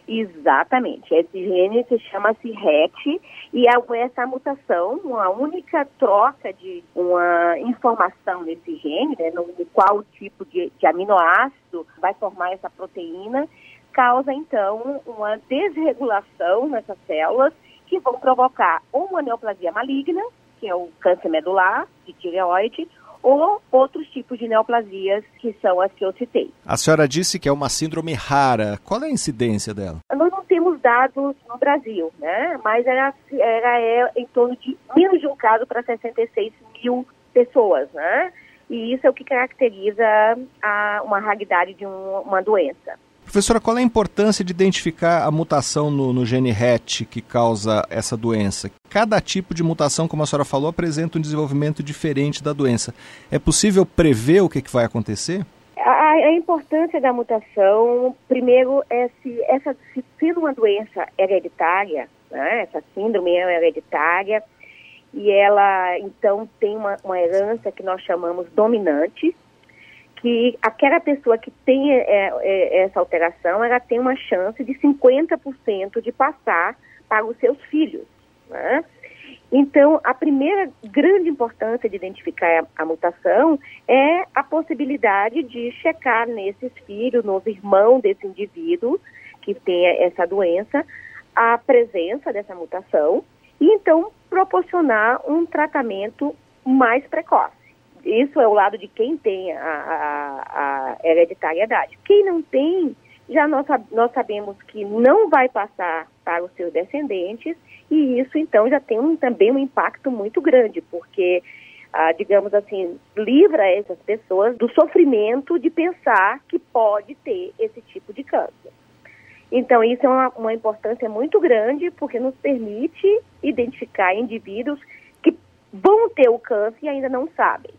Exatamente. Esse gene se chama-se R E T e essa mutação, uma única troca de uma informação nesse gene, né, no qual tipo de, de aminoácido vai formar essa proteína, causa então uma desregulação nessas células que vão provocar ou uma neoplasia maligna, que é o câncer medular de tireoide, ou outros tipos de neoplasias, que são as que eu citei.
A senhora disse que é uma síndrome rara. Qual é a incidência dela?
Nós não temos dados no Brasil, né? Mas ela, ela é em torno de menos de um caso para sessenta e seis mil pessoas, né? E isso é o que caracteriza a, uma raridade de um, uma doença.
Professora, qual é a importância de identificar a mutação no, no gene R E T que causa essa doença? Cada tipo de mutação, como a senhora falou, apresenta um desenvolvimento diferente da doença. É possível prever o que, que vai acontecer?
A, a importância da mutação, primeiro, é se essa se sendo uma doença hereditária, né, essa síndrome é hereditária, e ela, então, tem uma, uma herança que nós chamamos dominante, que aquela pessoa que tem é, é, essa alteração, ela tem uma chance de cinquenta por cento de passar para os seus filhos, né? Então, a primeira grande importância de identificar a, a mutação é a possibilidade de checar nesses filhos, nos irmãos desse indivíduo que tem essa doença, a presença dessa mutação e, então, proporcionar um tratamento mais precoce. Isso é o lado de quem tem a, a, a hereditariedade. Quem não tem, já nós, nós sabemos que não vai passar para os seus descendentes e isso, então, já tem um, também um impacto muito grande, porque, ah, digamos assim, livra essas pessoas do sofrimento de pensar que pode ter esse tipo de câncer. Então, isso é uma, uma importância muito grande, porque nos permite identificar indivíduos que vão ter o câncer e ainda não sabem.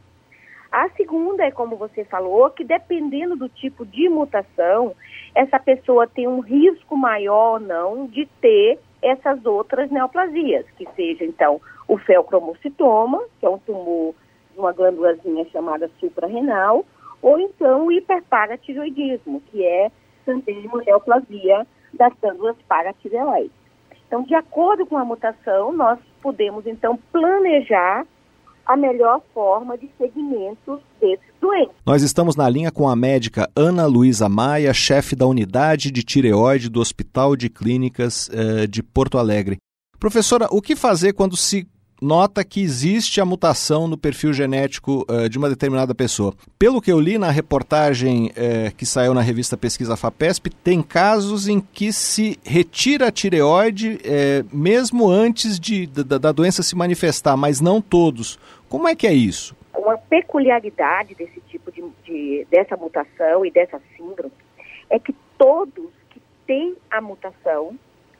A segunda é, como você falou, que dependendo do tipo de mutação, essa pessoa tem um risco maior ou não de ter essas outras neoplasias, que seja, então, o feocromocitoma, que é um tumor de uma glândulazinha chamada suprarrenal, ou então o hiperparatireoidismo, que é também uma neoplasia das glândulas paratireoides. Então, de acordo com a mutação, nós podemos, então, planejar a melhor forma de segmento desses doentes.
Nós estamos na linha com a médica Ana Luísa Maia, chefe da unidade de tireoide do Hospital de Clínicas eh, de Porto Alegre. Professora, o que fazer quando se nota que existe a mutação no perfil genético uh, de uma determinada pessoa? Pelo que eu li na reportagem uh, que saiu na revista Pesquisa FAPESP, tem casos em que se retira a tireoide uh, mesmo antes de, da, da doença se manifestar, mas não todos. Como é que é isso?
Uma peculiaridade desse tipo de, de dessa mutação e dessa síndrome é que todos que têm a mutação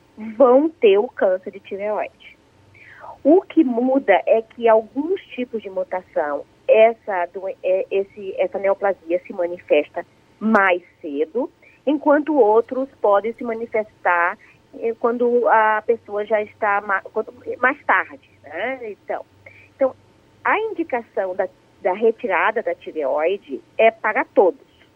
vão ter o câncer de tireoide. O que muda é que alguns tipos de mutação, essa, esse, essa neoplasia se manifesta mais cedo, enquanto outros podem se manifestar quando a pessoa já está mais tarde, né? Então, então, a indicação da, da retirada da tireoide é para todos.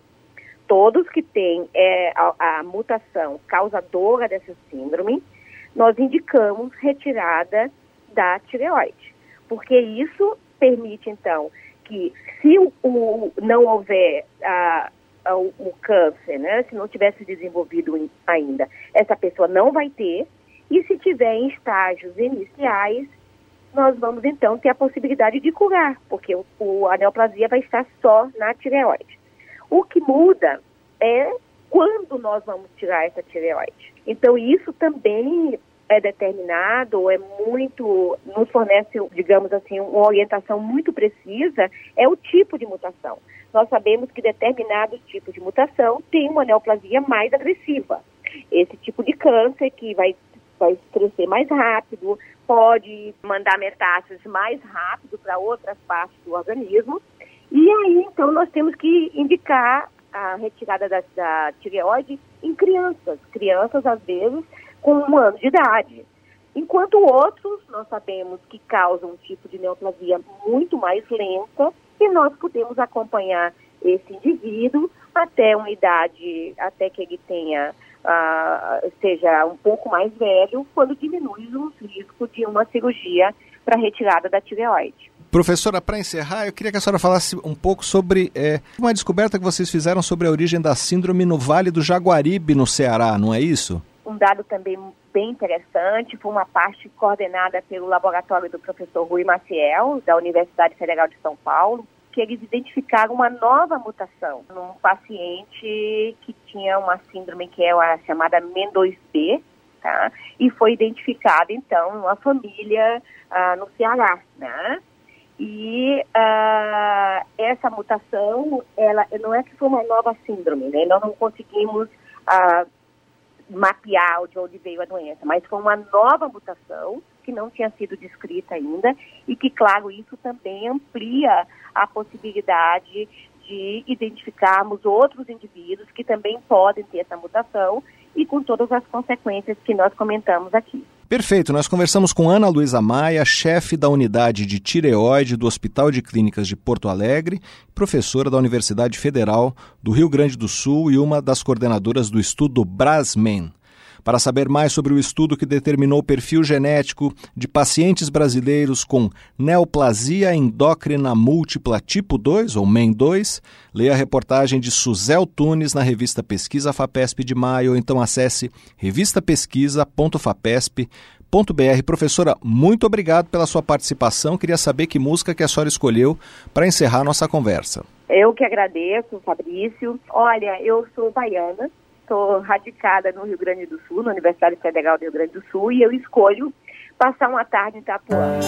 Todos que têm é, a, a mutação causadora dessa síndrome, nós indicamos retirada da tireoide, porque isso permite, então, que se o, o, não houver a, a, o, o câncer, né, se não tivesse desenvolvido ainda, essa pessoa não vai ter, e se tiver em estágios iniciais, nós vamos, então, ter a possibilidade de curar, porque o, o, a neoplasia vai estar só na tireoide. O que muda é quando nós vamos tirar essa tireoide. Então, isso também é determinado, ou é muito, nos fornece, digamos assim, uma orientação muito precisa, é o tipo de mutação. Nós sabemos que determinados tipos de mutação têm uma neoplasia mais agressiva. Esse tipo de câncer que vai, vai crescer mais rápido, pode mandar metástases mais rápido para outras partes do organismo, e aí, então, nós temos que indicar a retirada da, da tireoide em crianças. Crianças, às vezes, com um ano de idade. Enquanto outros, nós sabemos que causam um tipo de neoplasia muito mais lenta e nós podemos acompanhar esse indivíduo até uma idade, até que ele tenha uh, seja um pouco mais velho, quando diminui o risco de uma cirurgia para retirada da tireoide.
Professora, para encerrar, eu queria que a senhora falasse um pouco sobre é, uma descoberta que vocês fizeram sobre a origem da síndrome no Vale do Jaguaribe, no Ceará, não é isso?
Um dado também bem interessante, foi uma parte coordenada pelo laboratório do professor Rui Maciel, da Universidade Federal de São Paulo, que eles identificaram uma nova mutação num paciente que tinha uma síndrome que é a chamada M E N dois B, tá? E foi identificada, então, uma família ah, no Ceará, né? E uh, essa mutação, ela não é que foi uma nova síndrome, né? Nós não conseguimos uh, mapear de onde veio a doença, mas foi uma nova mutação que não tinha sido descrita ainda e que, claro, isso também amplia a possibilidade de identificarmos outros indivíduos que também podem ter essa mutação e com todas as consequências que nós comentamos aqui.
Perfeito, nós conversamos com Ana Luísa Maia, chefe da unidade de tireoide do Hospital de Clínicas de Porto Alegre, professora da Universidade Federal do Rio Grande do Sul e uma das coordenadoras do estudo BRASMEN. Para saber mais sobre o estudo que determinou o perfil genético de pacientes brasileiros com neoplasia endócrina múltipla tipo dois, ou M E N dois, leia a reportagem de Suzel Tunes na revista Pesquisa FAPESP de maio, ou então acesse revista pesquisa ponto fapesp ponto b r. Professora, muito obrigado pela sua participação. Queria saber que música que a senhora escolheu para encerrar nossa conversa.
Eu que agradeço, Fabrício. Olha, eu sou baiana. Estou radicada no Rio Grande do Sul, na Universidade Federal do Rio Grande do Sul, e eu escolho passar uma tarde em Itapuã.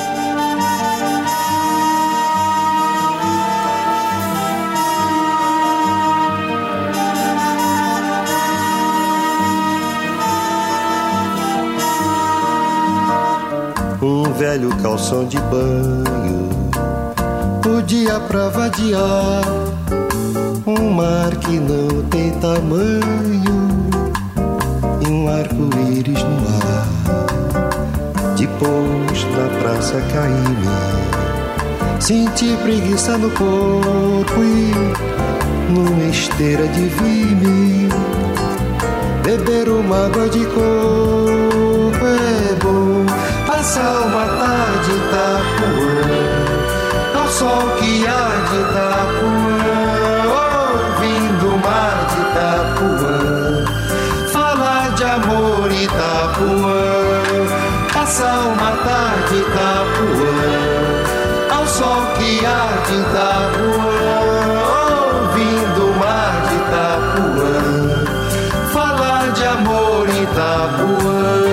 Um velho calção de banho, o dia pra vadiar, um mar que não tem tamanho e um arco-íris no ar. Depois na praça caí-me, senti preguiça no corpo e numa esteira de vime, beber uma água de coco é bom. Passar uma tarde em Itapuã, ao sol que há de Itapuã, ouvindo o mar de Itapuã, falar de amor em Itapuã. Passar uma tarde em Itapuã, ao sol que há de Itapuã, ouvindo o mar de Itapuã, falar de amor em Itapuã.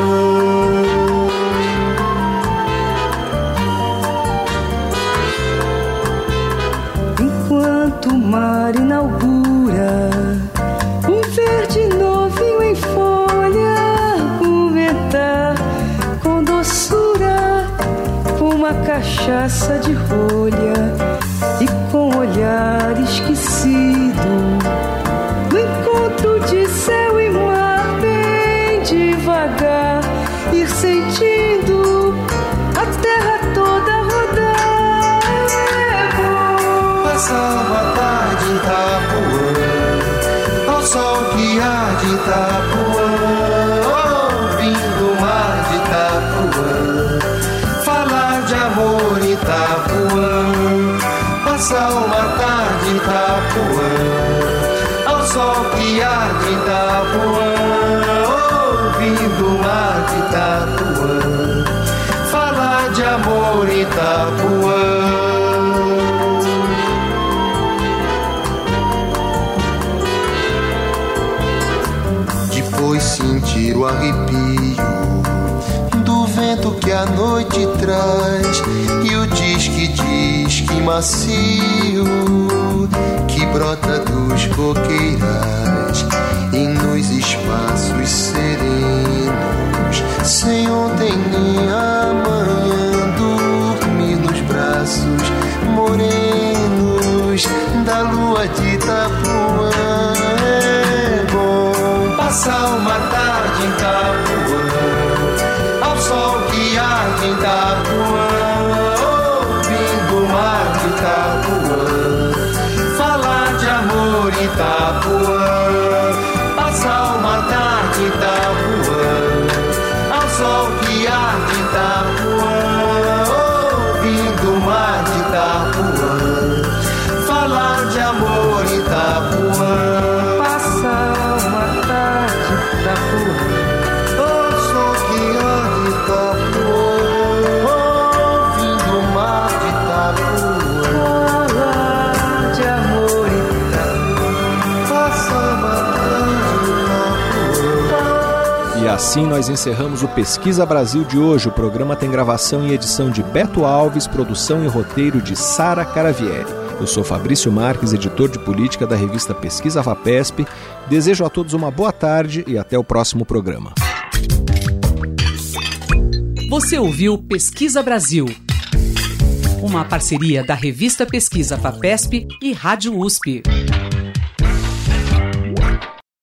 O mar inaugura um verde novinho em folha, um ventar com doçura, com uma cachaça de rolha e com olhar esquecido, no encontro de céu e mar, bem devagar, ir sentindo a terra toda rodar. É bom
passar uma tarde em Itapuã, ao sol que há de Itapuã, ouvindo o mar de Itapuã, falar de amor em Itapuã. Passar uma tarde em Itapuã, ao sol que há de Itapuã, ouvindo o mar de Itapuã, falar de amor em Itapuã. Sentir o arrepio do vento que a noite traz e o disque disque macio que brota dos coqueirais e nos espaços serenos, sem ontem nem amanhã, dormir nos braços morenos da lua de Itapuã. É bom passar uma tarde em Itapuã, ao sol que arde em Itapuã, ouvindo o mar de Itapuã, falar de amor em Itapuã. Passar uma tarde em
assim nós encerramos o Pesquisa Brasil de hoje. O programa tem gravação e edição de Beto Alves, produção e roteiro de Sara Caravieri. Eu sou Fabrício Marques, editor de política da revista Pesquisa Vapesp. Desejo a todos uma boa tarde e até o próximo programa.
Você ouviu Pesquisa Brasil, uma parceria da revista Pesquisa Vapesp e Rádio U S P.